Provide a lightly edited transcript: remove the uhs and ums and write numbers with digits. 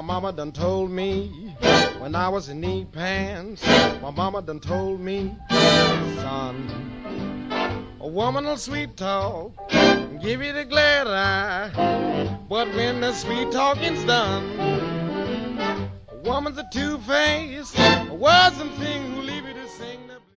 mama done told me when I was in knee pants. My mama done told me, son, a woman'll sweet talk and give you the glad eye, but when the sweet talking's done, a woman's a two-faced, a wordsome thing who leave